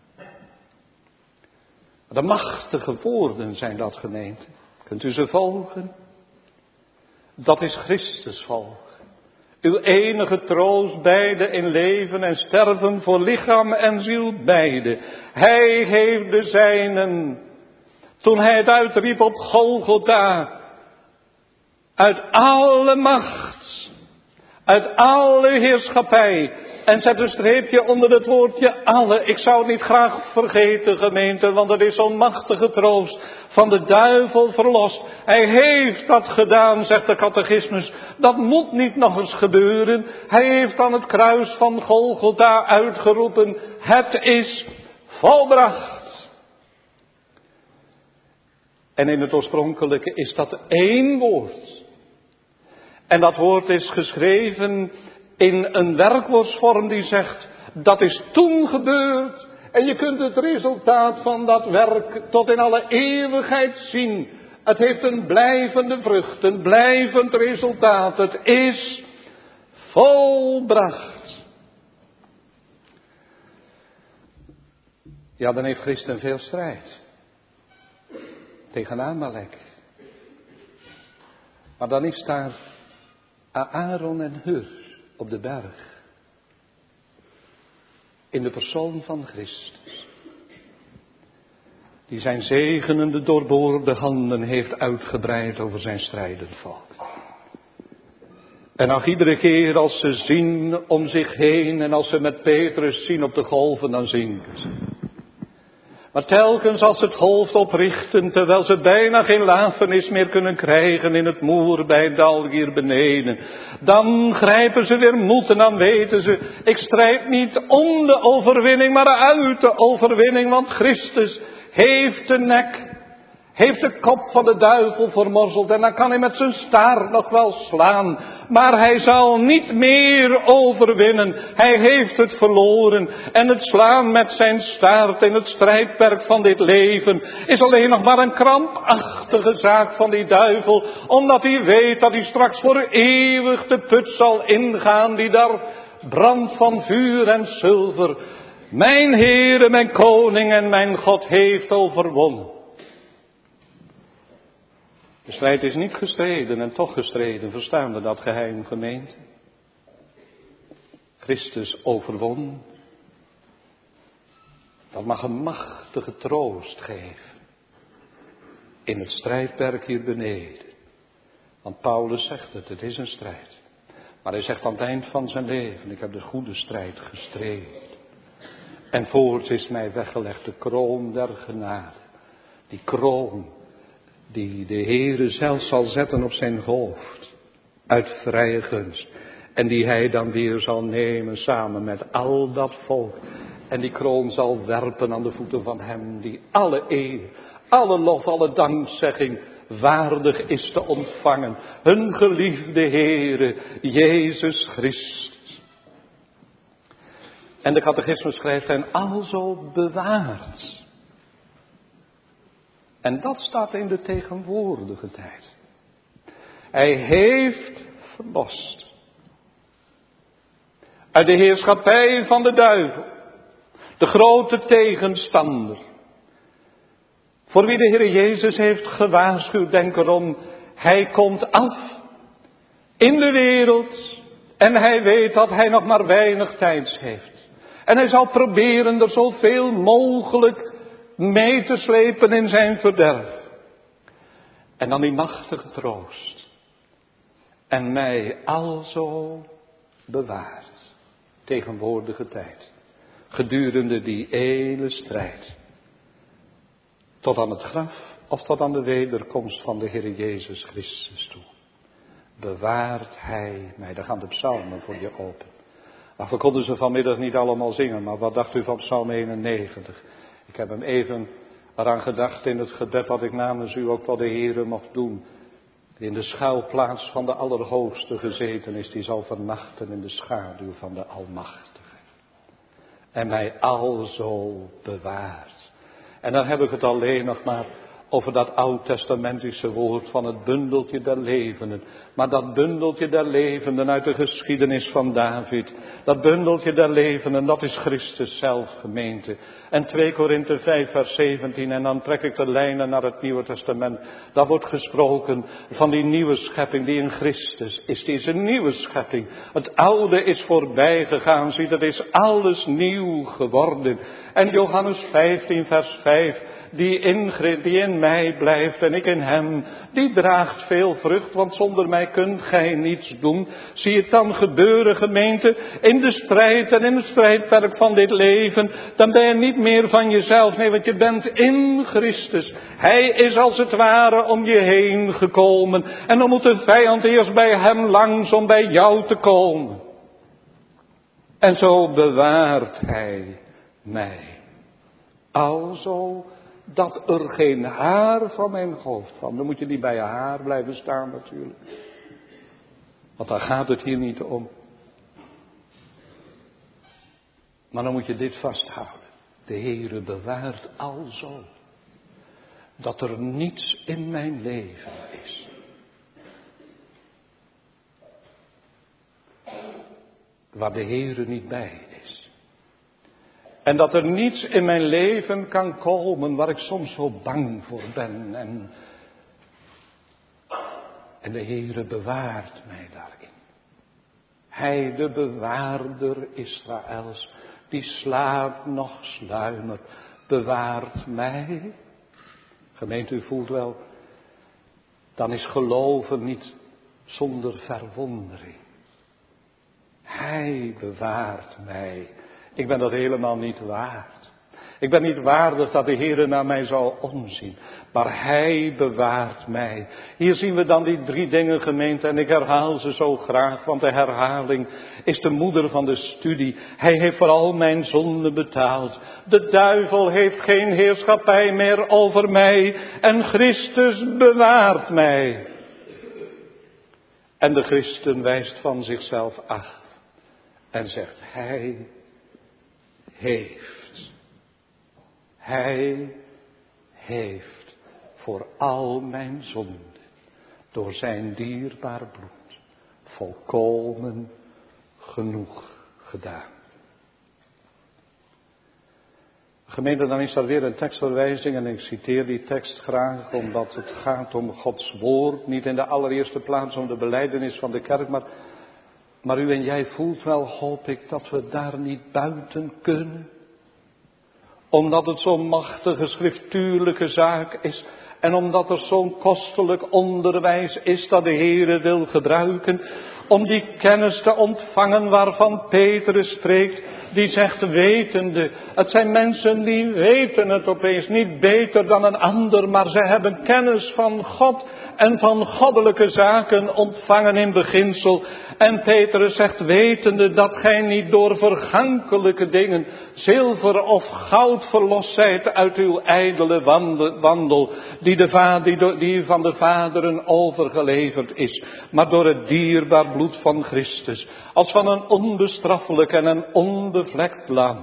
Speaker 1: De machtige woorden zijn dat, gemeente. Kunt u ze volgen? Dat is Christus volgen. Uw enige troost beide in leven en sterven voor lichaam en ziel beide. Hij heeft de zijnen, toen hij het uitriep op Golgotha, uit alle macht, uit alle heerschappij. En zet een streepje onder het woordje alle. Ik zou het niet graag vergeten, gemeente, want het is zo'n machtige troost. Van de duivel verlost. Hij heeft dat gedaan, zegt de catechismus. Dat moet niet nog eens gebeuren. Hij heeft aan het kruis van Golgotha uitgeroepen: het is volbracht. En in het oorspronkelijke is dat één woord. En dat woord is geschreven in een werkwoordsvorm die zegt: dat is toen gebeurd. En je kunt het resultaat van dat werk tot in alle eeuwigheid zien. Het heeft een blijvende vrucht, een blijvend resultaat. Het is volbracht. Ja, dan heeft Christus veel strijd. Tegen Amalek. Maar dan is daar Aaron en Hur op de berg. In de persoon van Christus. Die zijn zegenende doorboorde handen heeft uitgebreid over zijn strijdend volk. En nog iedere keer als ze zien om zich heen en als ze met Petrus zien op de golven, dan zinken ze. Maar telkens als ze het hoofd oprichten, terwijl ze bijna geen lafenis meer kunnen krijgen in het moer bij het dal hier beneden, dan grijpen ze weer moed en dan weten ze: ik strijd niet om de overwinning, maar uit de overwinning, want Christus heeft de nek, heeft de kop van de duivel vermorzeld. En dan kan hij met zijn staart nog wel slaan, maar hij zal niet meer overwinnen. Hij heeft het verloren. En het slaan met zijn staart in het strijdperk van dit leven is alleen nog maar een krampachtige zaak van die duivel, omdat hij weet dat hij straks voor eeuwig de put zal ingaan die daar brandt van vuur en zilver. Mijn Heere, mijn Koning en mijn God heeft overwonnen. De strijd is niet gestreden en toch gestreden. Verstaan we dat geheim, gemeente? Christus overwon. Dat mag een machtige troost geven. In het strijdperk hier beneden. Want Paulus zegt het is een strijd. Maar hij zegt aan het eind van zijn leven: ik heb de goede strijd gestreden. En voorts is mij weggelegd de kroon der genade. Die kroon die de Heere zelf zal zetten op zijn hoofd. Uit vrije gunst. En die hij dan weer zal nemen samen met al dat volk. En die kroon zal werpen aan de voeten van hem die alle eer, alle lof, alle dankzegging waardig is te ontvangen. Hun geliefde Heere, Jezus Christus. En de catechismus schrijft hen alzo bewaard. En dat staat in de tegenwoordige tijd. Hij heeft verlost. Uit de heerschappij van de duivel. De grote tegenstander. Voor wie de Heer Jezus heeft gewaarschuwd, denk erom. Hij komt af in de wereld. En hij weet dat hij nog maar weinig tijds heeft. En hij zal proberen er zoveel mogelijk mee te slepen in zijn verderf. En dan die machtige troost. En mij alzo bewaart. Tegenwoordige tijd. Gedurende die hele strijd. Tot aan het graf of tot aan de wederkomst van de Heer Jezus Christus toe. bewaart hij mij. Daar gaan de psalmen voor je open. Maar we konden ze vanmiddag niet allemaal zingen, maar wat dacht u van psalm 91? Ik heb hem even eraan gedacht in het gebed dat ik namens u ook wat de Heere mocht doen. Die in de schuilplaats van de Allerhoogste gezeten is, die zal vernachten in de schaduw van de Almachtige. En mij alzo bewaart. En dan heb ik het alleen nog maar over dat oud-testamentische woord van het bundeltje der levenden. Maar dat bundeltje der levenden uit de geschiedenis van David. Dat bundeltje der levenden, dat is Christus zelf, gemeente. En 2 Korinthe 5 vers 17, en dan trek ik de lijnen naar het Nieuwe Testament. Daar wordt gesproken van die nieuwe schepping die in Christus is. Die is een nieuwe schepping. Het oude is voorbij gegaan, ziet, het is alles nieuw geworden. En Johannes 15 vers 5... Die in mij blijft en ik in hem, die draagt veel vrucht, want zonder mij kunt gij niets doen. Zie het dan gebeuren, gemeente, in de strijd en in het strijdperk van dit leven, dan ben je niet meer van jezelf, nee, want je bent in Christus. Hij is als het ware om je heen gekomen en dan moet de vijand eerst bij hem langs om bij jou te komen. En zo bewaart hij mij. Alzo dat er geen haar van mijn hoofd van. Dan moet je niet bij je haar blijven staan natuurlijk. Want daar gaat het hier niet om. Maar dan moet je dit vasthouden. De Heere bewaart alzo. Dat er niets in mijn leven is. Waar de Heere niet bij is. En dat er niets in mijn leven kan komen waar ik soms zo bang voor ben. En de Heere bewaart mij daarin. Hij, de bewaarder Israëls, die slaapt nog sluimert, bewaart mij. Gemeente, u voelt wel, dan is geloven niet zonder verwondering. Hij bewaart mij. Ik ben dat helemaal niet waard. Ik ben niet waardig dat de Heere naar mij zou omzien. Maar Hij bewaart mij. Hier zien we dan die 3 dingen, gemeente. En ik herhaal ze zo graag, want de herhaling is de moeder van de studie. Hij heeft voor al mijn zonden betaald. De duivel heeft geen heerschappij meer over mij. En Christus bewaart mij. En de christen wijst van zichzelf af. En zegt, Hij heeft voor al mijn zonden door zijn dierbaar bloed volkomen genoeg gedaan. Gemeente, dan is er weer een tekstverwijzing en ik citeer die tekst graag omdat het gaat om Gods woord. Niet in de allereerste plaats om de belijdenis van de kerk, maar u en jij voelt wel, hoop ik, dat we daar niet buiten kunnen. Omdat het zo'n machtige schriftuurlijke zaak is. En omdat er zo'n kostelijk onderwijs is dat de Heere wil gebruiken. Om die kennis te ontvangen waarvan Petrus spreekt. Die zegt wetende. Het zijn mensen die weten het opeens niet beter dan een ander. Maar ze hebben kennis van God en van goddelijke zaken ontvangen in beginsel. En Petrus zegt wetende dat gij niet door vergankelijke dingen, zilver of goud verlost zijt uit uw ijdele wandel. Die van de vaderen overgeleverd is. Maar door het dierbaar bloed van Christus. Als van een onbestraffelijk en een onbevlekt lam.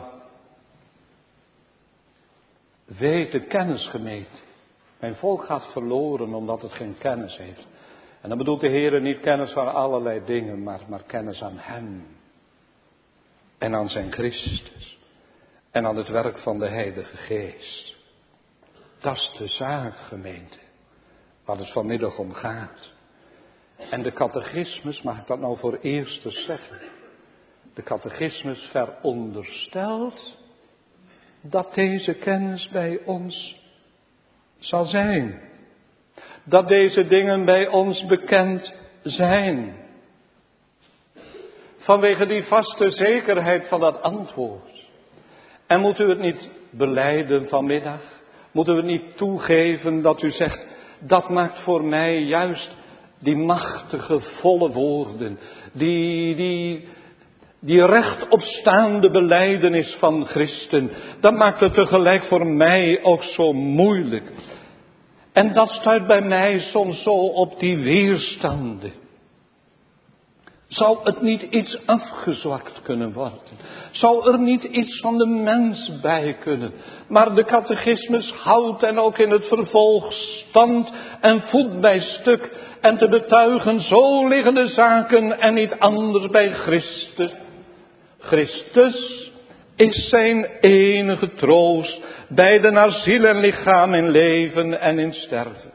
Speaker 1: Weet de kennis, gemeente. Mijn volk gaat verloren omdat het geen kennis heeft. En dan bedoelt de Heer niet kennis van allerlei dingen, maar kennis aan Hem. En aan zijn Christus. En aan het werk van de Heilige Geest. Dat is de zaak, gemeente. Waar het vanmiddag om gaat. En de catechismus, mag ik dat nou voor eerst eens zeggen. De catechismus veronderstelt dat deze kennis bij ons zal zijn. Dat deze dingen bij ons bekend zijn. Vanwege die vaste zekerheid van dat antwoord. En moet u het niet belijden vanmiddag? Moeten we het niet toegeven dat u zegt, dat maakt voor mij juist Die machtige, volle woorden. Die rechtopstaande belijdenis van Christen. Dat maakt het tegelijk voor mij ook zo moeilijk. En dat stuit bij mij soms zo op die weerstanden. Zou het niet iets afgezwakt kunnen worden? Zou er niet iets van de mens bij kunnen? Maar de catechismus houdt en ook in het vervolg stand en voet bij stuk. En te betuigen, zo liggen de zaken en niet anders bij Christus. Christus is zijn enige troost, beide naar ziel en lichaam in leven en in sterven.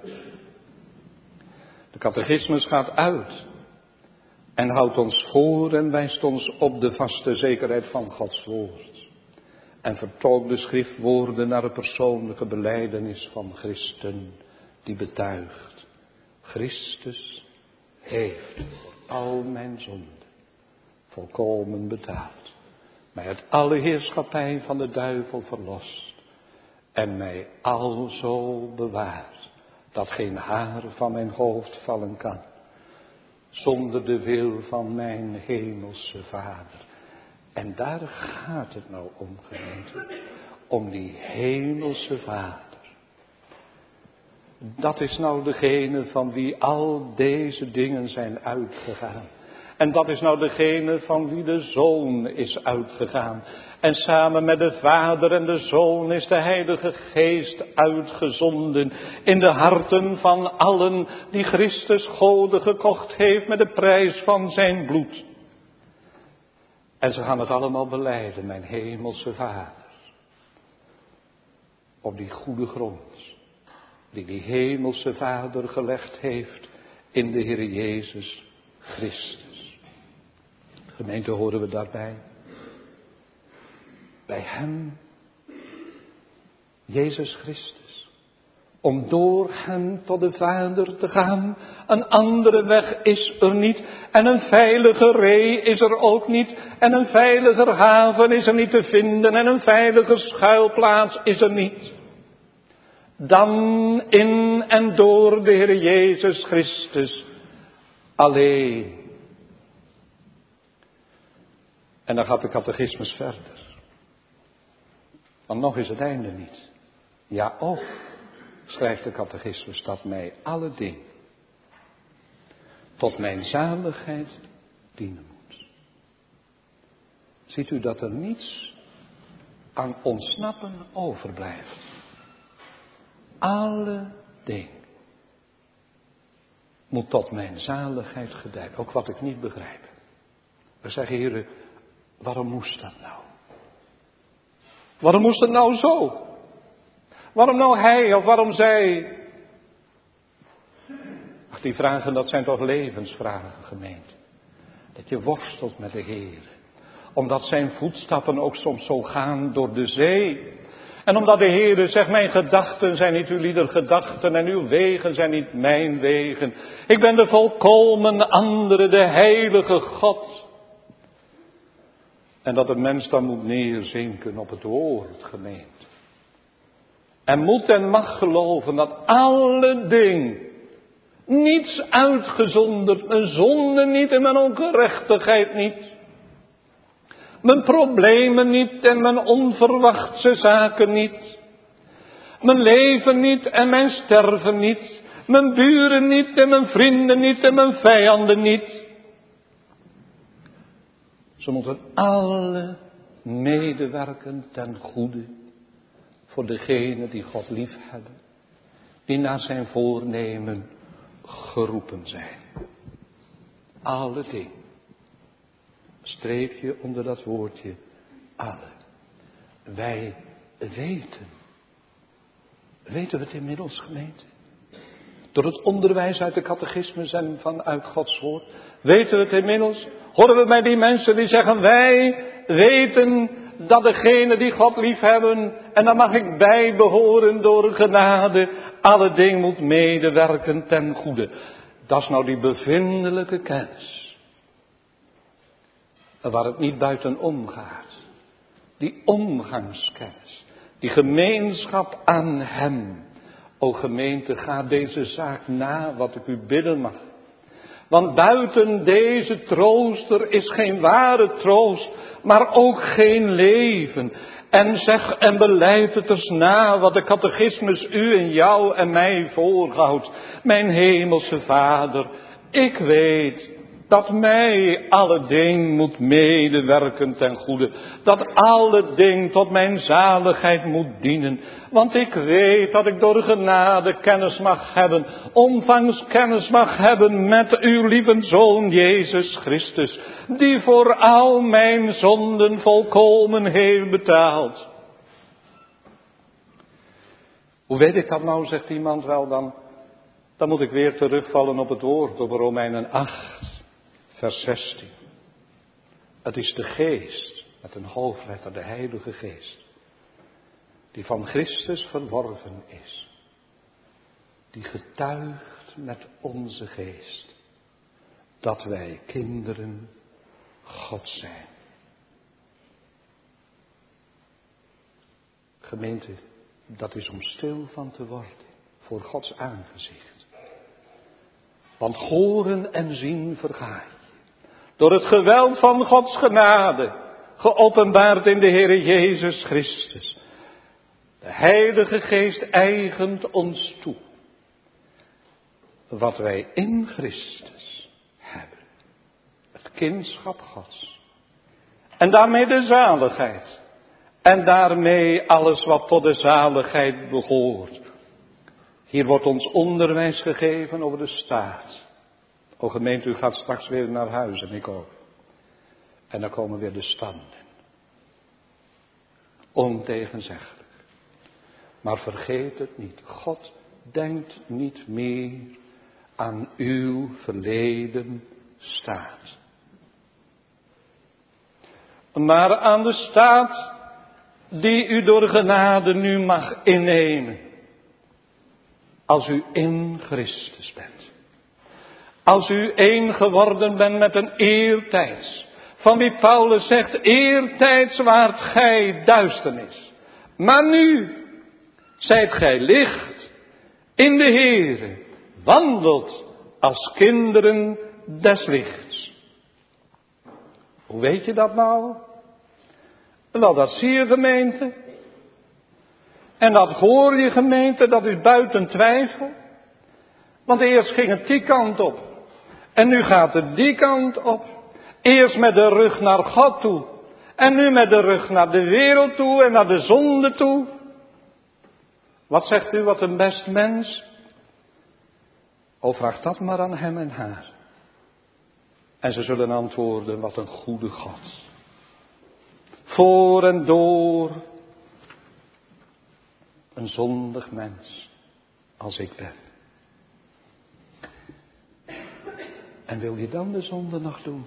Speaker 1: De catechismus gaat uit en houdt ons voor en wijst ons op de vaste zekerheid van Gods woord. En vertolkt de schriftwoorden naar de persoonlijke belijdenis van Christen, die betuigt: Christus heeft voor al mijn zonden volkomen betaald. Mij uit alle heerschappij van de duivel verlost. En mij alzo bewaart, dat geen haar van mijn hoofd vallen kan. Zonder de wil van mijn hemelse Vader. En daar gaat het nou om, gemeente. Om die hemelse Vader. Dat is nou degene van wie al deze dingen zijn uitgegaan. En dat is nou degene van wie de Zoon is uitgegaan. En samen met de Vader en de Zoon is de Heilige Geest uitgezonden in de harten van allen die Christus Gode gekocht heeft met de prijs van zijn bloed. En ze gaan het allemaal belijden, mijn hemelse Vader. Op die goede grond die hemelse Vader gelegd heeft in de Heer Jezus Christus. Gemeente, horen we daarbij? Bij hem, Jezus Christus. Om door hem tot de Vader te gaan. Een andere weg is er niet. En een veilige ree is er ook niet. En een veiliger haven is er niet te vinden. En een veiliger schuilplaats is er niet. Dan in en door de Heer Jezus Christus alleen. En dan gaat de catechismus verder. Want nog is het einde niet. Ja, ook, schrijft de catechismus, dat mij alle dingen tot mijn zaligheid dienen moet. Ziet u dat er niets aan ontsnappen overblijft. Alle dingen moet tot mijn zaligheid gedijen. Ook wat ik niet begrijp. We zeggen, Heere, waarom moest dat nou? Waarom moest het nou zo? Waarom nou hij of waarom zij? Ach, die vragen, dat zijn toch levensvragen, gemeente. Dat je worstelt met de Heer. Omdat zijn voetstappen ook soms zo gaan door de zee. En omdat de Heer zegt, mijn gedachten zijn niet uw lieder gedachten en uw wegen zijn niet mijn wegen. Ik ben de volkomen andere, de heilige God. En dat de mens dan moet neerzinken op het woord, gemeente. En moet en mag geloven dat alle dingen, niets uitgezonderd, mijn zonde niet en mijn ongerechtigheid niet. Mijn problemen niet en mijn onverwachte zaken niet. Mijn leven niet en mijn sterven niet. Mijn buren niet en mijn vrienden niet en mijn vijanden niet. Ze moeten alle medewerken ten goede voor degenen die God lief hebben. Die naar zijn voornemen geroepen zijn. Alle dingen. Streepje onder dat woordje alle. Wij weten. Weten we het inmiddels, gemeente? Door het onderwijs uit de catechismus en vanuit Gods woord. Weten we het inmiddels? Horen we bij die mensen die zeggen, wij weten dat degenen die God lief hebben, en daar mag ik bij behoren door genade, alle dingen moet medewerken ten goede. Dat is nou die bevindelijke kennis. Waar het niet buitenom gaat. Die omgangskennis. Die gemeenschap aan hem. O gemeente, ga deze zaak na wat ik u bidden mag. Want buiten deze trooster is geen ware troost, maar ook geen leven. En zeg en beleid het eens na wat de catechismus u en jou en mij voorhoudt. Mijn hemelse Vader, ik weet dat mij alle ding moet medewerken ten goede. Dat alle ding tot mijn zaligheid moet dienen. Want ik weet dat ik door genade kennis mag hebben. Ondanks kennis mag hebben met uw lieve Zoon Jezus Christus. Die voor al mijn zonden volkomen heeft betaald. Hoe weet ik dat nou, zegt iemand wel dan? Dan moet ik weer terugvallen op het woord, op Romeinen 8. Vers 16. Het is de geest, met een hoofdletter, de Heilige Geest, die van Christus verworven is. Die getuigt met onze geest dat wij kinderen God zijn. Gemeente, dat is om stil van te worden voor Gods aangezicht. Want horen en zien vergaat. Door het geweld van Gods genade, geopenbaard in de Heere Jezus Christus. De Heilige Geest eigent ons toe. Wat wij in Christus hebben. Het kindschap Gods. En daarmee de zaligheid. En daarmee alles wat tot de zaligheid behoort. Hier wordt ons onderwijs gegeven over de staat. O gemeente, u gaat straks weer naar huis en ik ook. En dan komen weer de standen. Ontegenzeggelijk. Maar vergeet het niet. God denkt niet meer aan uw verleden staat. Maar aan de staat die u door genade nu mag innemen. Als u in Christus bent. Als u één geworden bent met een eertijds. Van wie Paulus zegt, eertijds waart gij duisternis. Maar nu zijt gij licht in de Heere. Wandelt als kinderen des lichts. Hoe weet je dat nou? Wel, dat zie je, gemeente. En dat hoor je, gemeente, dat is buiten twijfel. Want eerst ging het die kant op. En nu gaat het die kant op. Eerst met de rug naar God toe. En nu met de rug naar de wereld toe en naar de zonde toe. Wat zegt u, wat een best mens? O, vraag dat maar aan hem en haar. En ze zullen antwoorden, wat een goede God. Voor en door een zondig mens als ik ben. En wil je dan de zonde nog doen?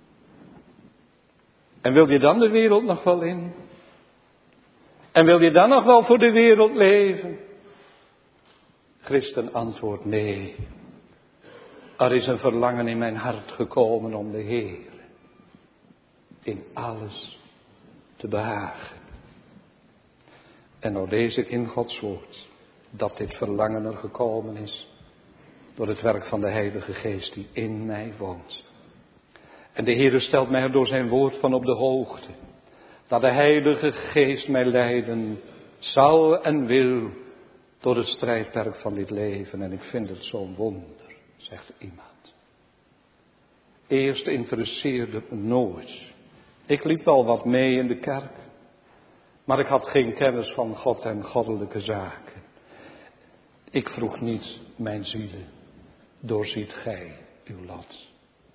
Speaker 1: En wil je dan de wereld nog wel in? En wil je dan nog wel voor de wereld leven? Christen antwoordt nee. Er is een verlangen in mijn hart gekomen om de Heer in alles te behagen. En nou lees ik in Gods woord dat dit verlangen er gekomen is door het werk van de Heilige Geest die in mij woont. En de Heer stelt mij er door zijn woord van op de hoogte. Dat de Heilige Geest mij leiden zal en wil door het strijdperk van dit leven. En ik vind het zo'n wonder, zegt iemand. Eerst interesseerde het me nooit. Ik liep wel wat mee in de kerk. Maar ik had geen kennis van God en goddelijke zaken. Ik vroeg niet, mijn zielen, doorziet gij uw lot.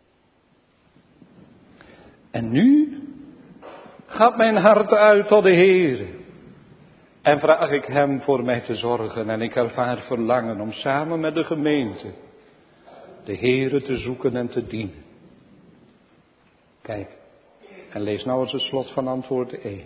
Speaker 1: En nu gaat mijn hart uit tot de Heere. En vraag ik hem voor mij te zorgen. En ik ervaar verlangen om samen met de gemeente de Heere te zoeken en te dienen. Kijk, en lees nou eens het slot van antwoord 1.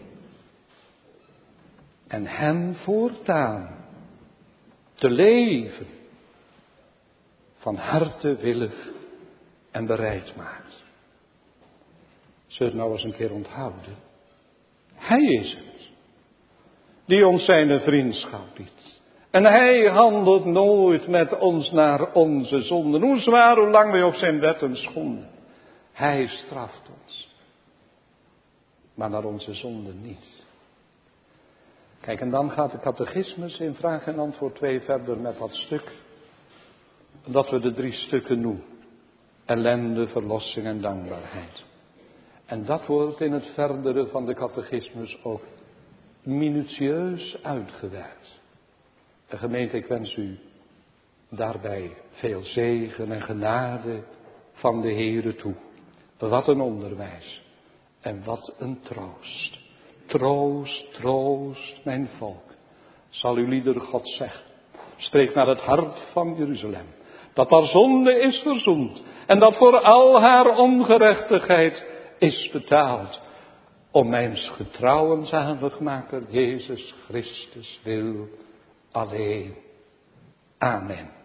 Speaker 1: En hem voortaan te leven van harte willig en bereid maakt. Zullen we het nou eens een keer onthouden? Hij is het die ons zijn vriendschap biedt. En hij handelt nooit met ons naar onze zonden. Hoe zwaar, hoe lang wij ook zijn wetten schonden. Hij straft ons. Maar naar onze zonden niet. Kijk, en dan gaat de catechismus in vraag en antwoord 2 verder met dat stuk. Dat we de 3 stukken noemen. Ellende, verlossing en dankbaarheid. En dat wordt in het verdere van de catechismus ook minutieus uitgewerkt. De gemeente, ik wens u daarbij veel zegen en genade van de Heere toe. Wat een onderwijs en wat een troost. Troost, troost mijn volk, zal uw lieder God zeggen. Spreek naar het hart van Jeruzalem, dat haar zonde is verzoend en dat voor al haar ongerechtigheid is betaald. Om mijn getrouwen zaligmaker Jezus Christus wil alleen. Amen.